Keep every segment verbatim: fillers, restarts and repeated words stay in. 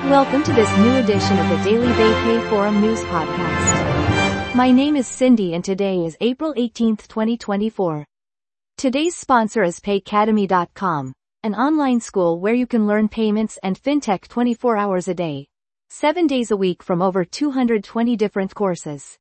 Welcome to this new edition of the Daily Vapay Forum News Podcast. My name is Cindy and today is April eighteenth, twenty twenty-four. Today's sponsor is Paycademy dot com, an online school where you can learn payments and fintech twenty-four hours a day, seven days a week from over two hundred twenty different courses.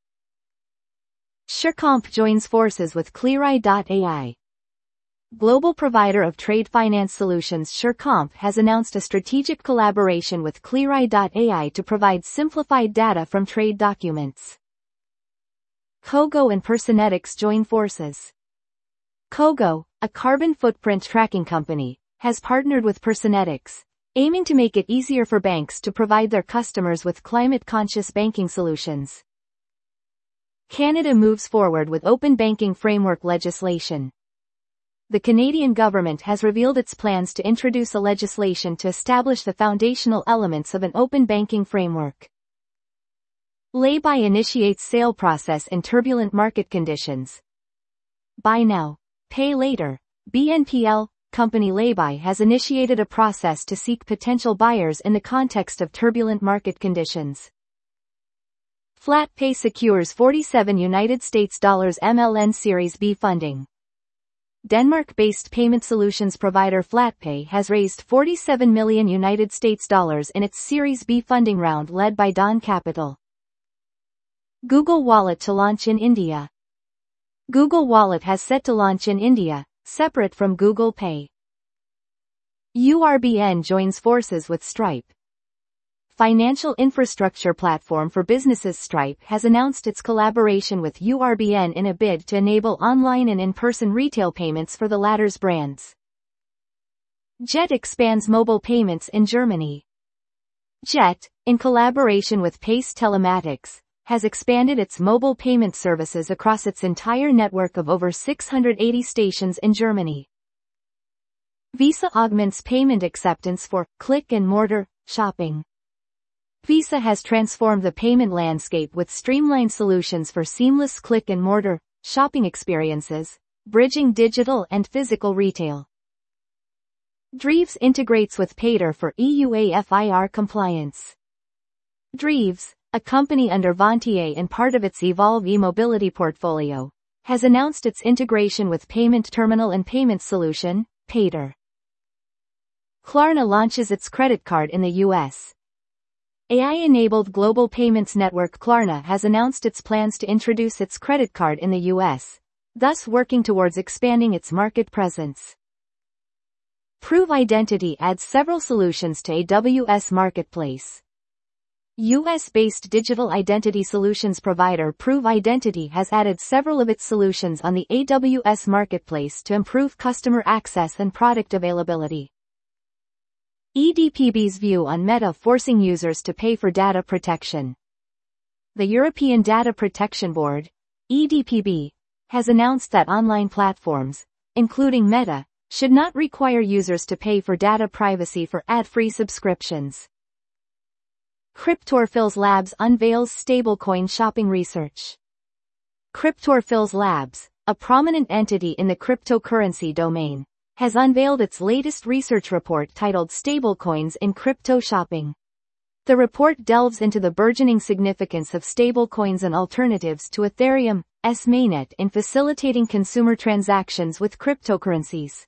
SureComp joins forces with Cleareye dot A I. Global provider of trade finance solutions SureComp has announced a strategic collaboration with Cleareye dot A I to provide simplified data from trade documents. Kogo and Personetics join forces. Kogo, a carbon footprint tracking company, has partnered with Personetics, aiming to make it easier for banks to provide their customers with climate-conscious banking solutions. Canada moves forward with open banking framework legislation. The Canadian government has revealed its plans to introduce a legislation to establish the foundational elements of an open banking framework. Lay-by initiates sale process in turbulent market conditions. Buy now, pay later. B N P L company Lay-by has initiated a process to seek potential buyers in the context of turbulent market conditions. FlatPay secures forty-seven United States dollars M L N Series B funding. Denmark-based payment solutions provider FlatPay has raised forty-seven million United States dollars in its Series B funding round led by Dawn Capital. Google Wallet to launch in India. Google Wallet has set to launch in India, separate from Google Pay. U R B N joins forces with Stripe. Financial infrastructure platform for businesses Stripe has announced its collaboration with U R B N in a bid to enable online and in-person retail payments for the latter's brands. Jet expands mobile payments in Germany. Jet, in collaboration with Pace Telematics, has expanded its mobile payment services across its entire network of over six hundred eighty stations in Germany. Visa augments payment acceptance for click-and-mortar shopping. Visa has transformed the payment landscape with streamlined solutions for seamless click-and-mortar shopping experiences, bridging digital and physical retail. Dreeves integrates with Payter for E U A F I R compliance. Dreeves, a company under Vontier and part of its Evolve e-mobility portfolio, has announced its integration with payment terminal and payment solution, Payter. Klarna launches its credit card in the U S. A I-enabled global payments network Klarna has announced its plans to introduce its credit card in the U S, thus working towards expanding its market presence. Prove Identity adds several solutions to A W S Marketplace. U S-based digital identity solutions provider Prove Identity has added several of its solutions on the A W S Marketplace to improve customer access and product availability. E D P B's view on Meta forcing users to pay for data protection. The European Data Protection Board, E D P B, has announced that online platforms, including Meta, should not require users to pay for data privacy for ad-free subscriptions. Cryptorphils Labs unveils stablecoin shopping research. Cryptorphils Labs, a prominent entity in the cryptocurrency domain, has unveiled its latest research report titled Stablecoins in Crypto Shopping. The report delves into the burgeoning significance of stablecoins and alternatives to Ethereum's mainnet in facilitating consumer transactions with cryptocurrencies.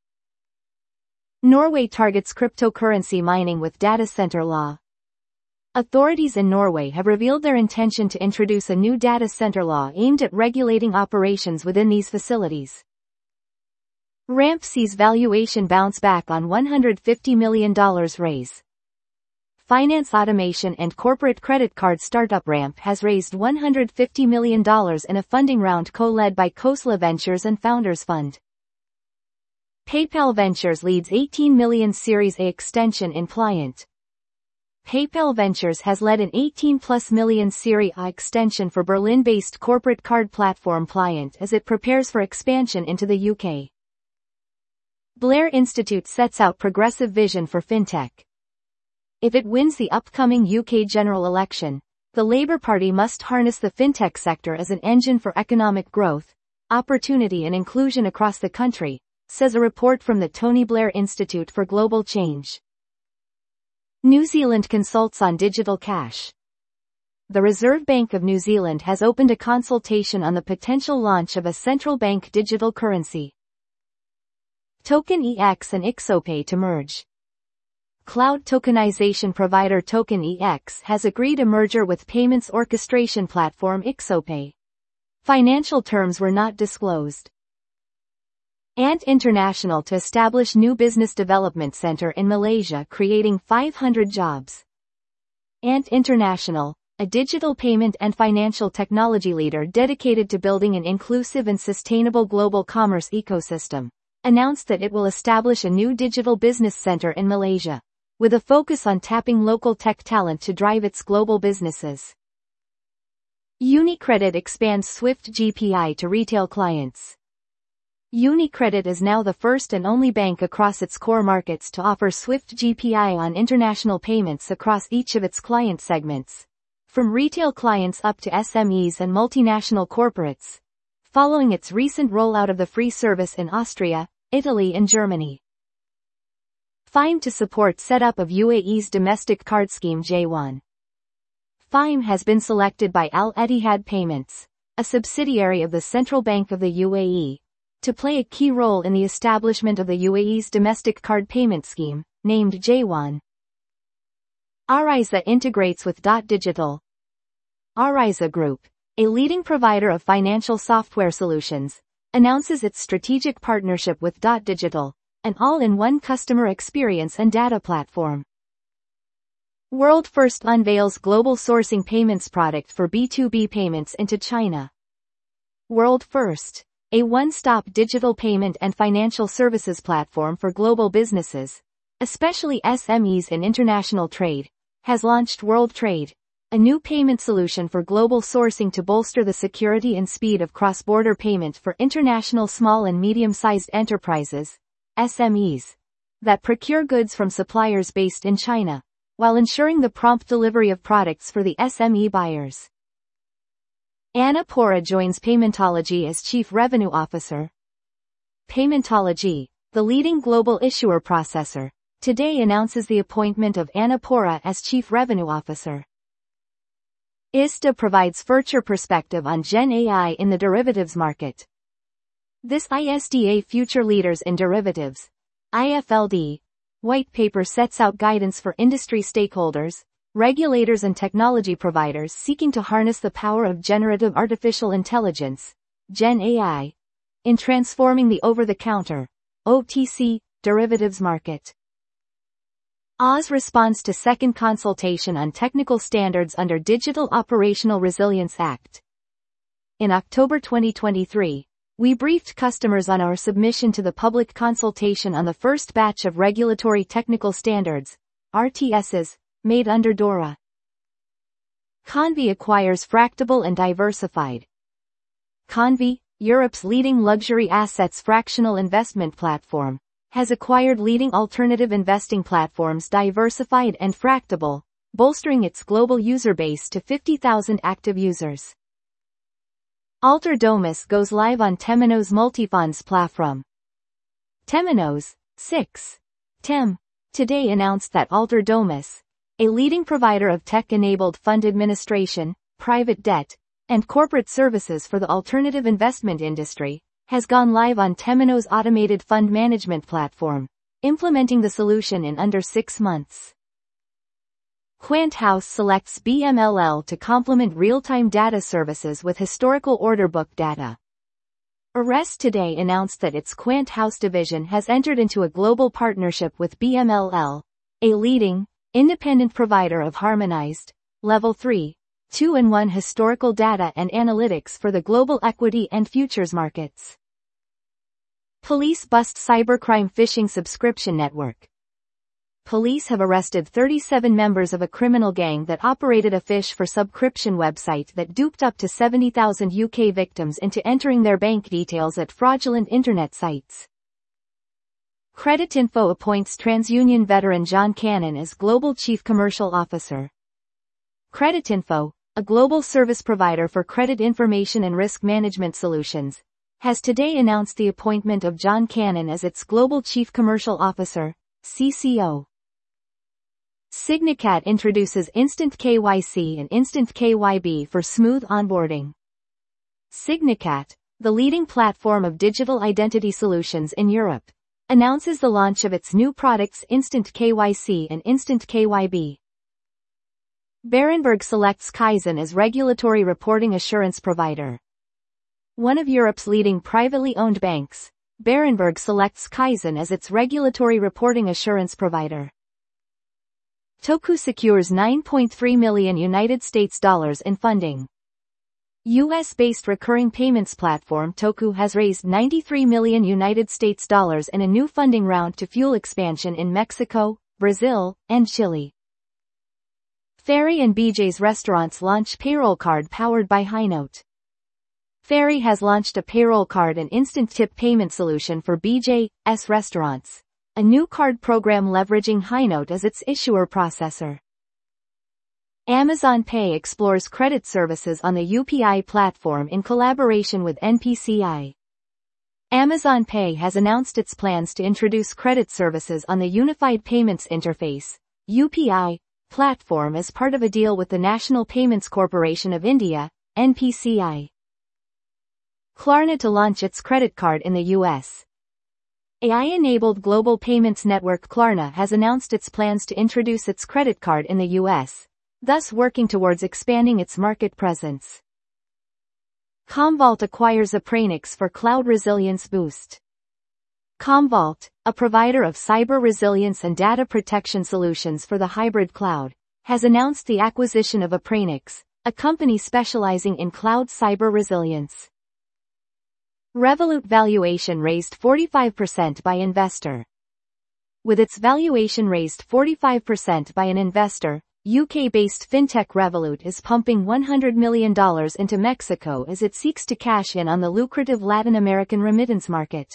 Norway targets cryptocurrency mining with data center law. Authorities in Norway have revealed their intention to introduce a new data center law aimed at regulating operations within these facilities. Ramp sees valuation bounce back on one hundred fifty million dollars raise. Finance automation and corporate credit card startup Ramp has raised one hundred fifty million dollars in a funding round co-led by Khosla Ventures and Founders Fund. PayPal Ventures leads eighteen million Series A extension in Pliant. PayPal Ventures has led an eighteen plus million Series A extension for Berlin-based corporate card platform Pliant as it prepares for expansion into the U K. Blair Institute sets out progressive vision for fintech. If it wins the upcoming U K general election, the Labour Party must harness the fintech sector as an engine for economic growth, opportunity and inclusion across the country, says a report from the Tony Blair Institute for Global Change. New Zealand consults on digital cash. The Reserve Bank of New Zealand has opened a consultation on the potential launch of a central bank digital currency. Token E X and IXOPay to merge. Cloud tokenization provider Token E X has agreed a merger with payments orchestration platform IXOPay. Financial terms were not disclosed. Ant International to establish new business development center in Malaysia, creating five hundred jobs. Ant International, a digital payment and financial technology leader dedicated to building an inclusive and sustainable global commerce ecosystem, announced that it will establish a new digital business center in Malaysia, with a focus on tapping local tech talent to drive its global businesses. UniCredit expands Swift G P I to retail clients. UniCredit is now the first and only bank across its core markets to offer Swift G P I on international payments across each of its client segments, from retail clients up to S M Es and multinational corporates, following its recent rollout of the free service in Austria, Italy and Germany. Fime to support setup of U A E's domestic card scheme J one. Fime has been selected by Al Etihad Payments, a subsidiary of the Central Bank of the U A E, to play a key role in the establishment of the U A E's domestic card payment scheme, named J one. Ariza integrates with Dot Digital. Ariza Group, a leading provider of financial software solutions, announces its strategic partnership with Dot Digital, an all-in-one customer experience and data platform. World First unveils global sourcing payments product for B two B payments into China. World First, a one-stop digital payment and financial services platform for global businesses, especially S M Es in international trade, has launched World Trade, a new payment solution for global sourcing to bolster the security and speed of cross-border payment for international small and medium-sized enterprises, S M Es, that procure goods from suppliers based in China, while ensuring the prompt delivery of products for the S M E buyers. Annapurna joins Paymentology as Chief Revenue Officer. Paymentology, the leading global issuer processor, today announces the appointment of Annapurna as Chief Revenue Officer. I S D A provides future perspective on Gen A I in the derivatives market. This I S D A Future Leaders in Derivatives, I F L D, white paper sets out guidance for industry stakeholders, regulators and technology providers seeking to harness the power of generative artificial intelligence, Gen A I, in transforming the over-the-counter, O T C, derivatives market. Oz responds to second consultation on technical standards under Digital Operational Resilience Act. In October twenty twenty-three, we briefed customers on our submission to the public consultation on the first batch of regulatory technical standards, R T Ss, made under DORA. Convi acquires Fractable and Diversified. Convi, Europe's leading luxury assets fractional investment platform, has acquired leading alternative investing platforms Diversified and Fractable, bolstering its global user base to fifty thousand active users. Alter Domus goes live on Temenos Multifonds platform. Temenos, six. Tem, today announced that Alter Domus, a leading provider of tech-enabled fund administration, private debt, and corporate services for the alternative investment industry, has gone live on Temenos' automated fund management platform, implementing the solution in under six months. QuantHouse selects B M L L to complement real-time data services with historical order book data. Arrest today announced that its QuantHouse division has entered into a global partnership with B M L L, a leading, independent provider of harmonized, Level three, two in one historical data and analytics for the global equity and futures markets. Police bust cybercrime phishing subscription network. Police have arrested thirty-seven members of a criminal gang that operated a phish for subscription website that duped up to seventy thousand U K victims into entering their bank details at fraudulent internet sites. Creditinfo appoints TransUnion veteran John Cannon as Global Chief Commercial Officer. Creditinfo, a global service provider for credit information and risk management solutions, has today announced the appointment of John Cannon as its Global Chief Commercial Officer, C C O. Signicat introduces Instant K Y C and Instant K Y B for smooth onboarding. Signicat, the leading platform of digital identity solutions in Europe, announces the launch of its new products Instant K Y C and Instant K Y B. Berenberg selects Kaizen as regulatory reporting assurance provider. One of Europe's leading privately owned banks, Berenberg selects Kaizen as its regulatory reporting assurance provider. Toku secures nine point three million United States dollars in funding. U S-based recurring payments platform Toku has raised ninety-three million United States dollars in a new funding round to fuel expansion in Mexico, Brazil, and Chile. Ferry and B J's Restaurants launch payroll card powered by Highnote. Ferry has launched a payroll card and instant tip payment solution for B J's Restaurants, a new card program leveraging Highnote as its issuer processor. Amazon Pay explores credit services on the U P I platform in collaboration with N P C I. Amazon Pay has announced its plans to introduce credit services on the Unified Payments Interface, U P I, platform as part of a deal with the National Payments Corporation of India, N P C I. Klarna to launch its credit card in the U S. A I-enabled global payments network Klarna has announced its plans to introduce its credit card in the U S, thus working towards expanding its market presence. Commvault acquires Appranix for cloud resilience boost. Commvault, a provider of cyber resilience and data protection solutions for the hybrid cloud, has announced the acquisition of Appranix, a company specializing in cloud cyber resilience. Revolut valuation raised forty-five percent by investor. With its valuation raised forty-five percent by an investor, U K-based fintech Revolut is pumping one hundred million dollars into Mexico as it seeks to cash in on the lucrative Latin American remittance market.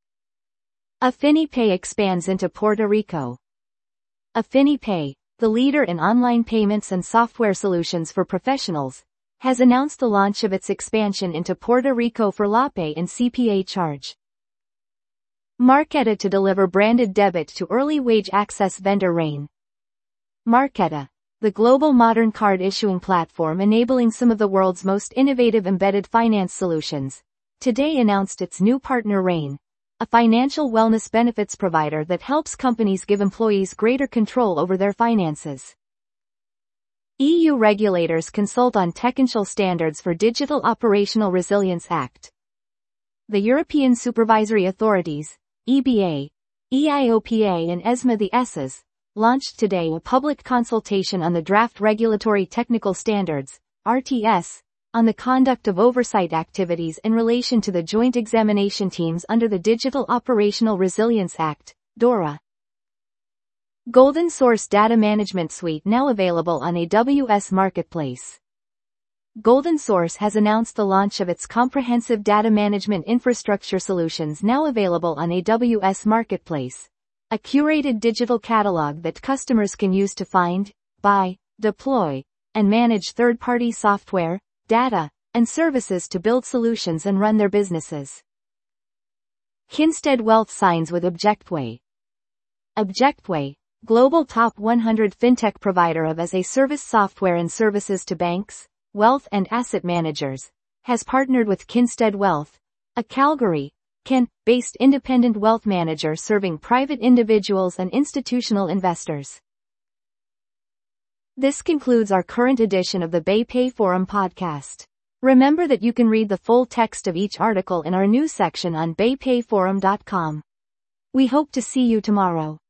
AffiniPay expands into Puerto Rico. AffiniPay, the leader in online payments and software solutions for professionals, has announced the launch of its expansion into Puerto Rico for LaPay and C P A Charge. Marqeta to deliver branded debit to early wage access vendor Rain. Marqeta, the global modern card issuing platform enabling some of the world's most innovative embedded finance solutions, today announced its new partner Rain, a financial wellness benefits provider that helps companies give employees greater control over their finances. E U regulators consult on technical standards for Digital Operational Resilience Act. The European Supervisory Authorities, E B A, E I O P A and ESMA the E S As, launched today a public consultation on the draft Regulatory Technical Standards, R T S, on the conduct of oversight activities in relation to the joint examination teams under the Digital Operational Resilience Act, DORA. Golden Source Data Management Suite now available on A W S Marketplace. Golden Source has announced the launch of its comprehensive data management infrastructure solutions now available on A W S Marketplace, a curated digital catalog that customers can use to find, buy, deploy, and manage third-party software, data, and services to build solutions and run their businesses. Kinstead Wealth signs with Objectway. Objectway, global top one hundred fintech provider of as-a-service software and services to banks, wealth and asset managers, has partnered with Kinstead Wealth, a Calgary, Canada-based independent wealth manager serving private individuals and institutional investors. This concludes our current edition of the BayPay Forum podcast. Remember that you can read the full text of each article in our news section on bay pay forum dot com. We hope to see you tomorrow.